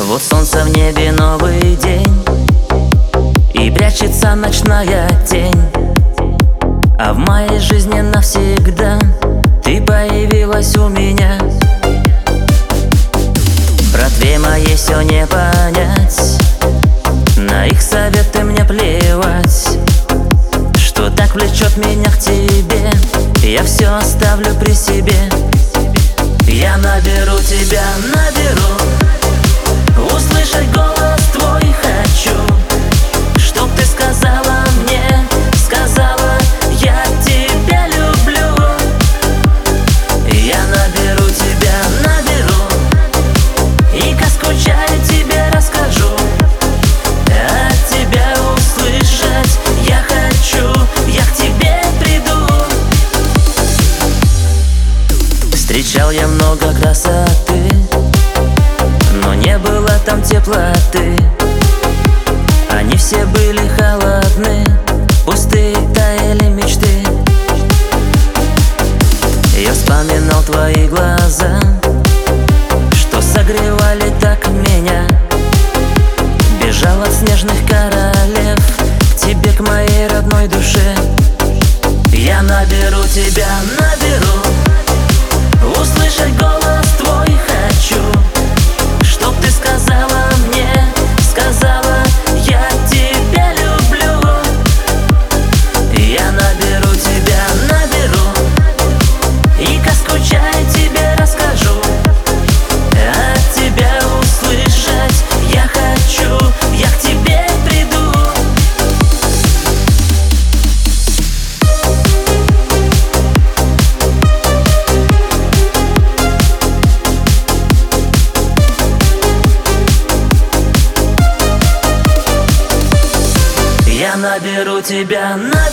Вот солнце в небе, новый день, и прячется ночная тень. А в моей жизни навсегда ты появилась у меня. Братве моей все не понять, на их советы мне плевать. Что так влечет меня к тебе, я все оставлю при себе. Я наберу тебя, наберу, услышать голос твой хочу, чтоб ты сказала мне, сказала: я тебя люблю. Я наберу тебя, наберу, и как скучаю тебе расскажу. От тебя услышать я хочу, я к тебе приду. Встречал я много красоты, но не было там теплоты. Они все были холодны, пустые таяли мечты. Я вспоминал твои глаза, что согревали так меня. Бежал от снежных королев к тебе, к моей родной душе. Я наберу тебя, наберу, услышать голос твой хочу, чтоб ты сказала мне, сказала: я тебя люблю. Я наберу тебя, наберу, и как скучаю тебе расскажу. От тебя услышать я хочу, я к тебе приду. Я наберу тебя, наберу,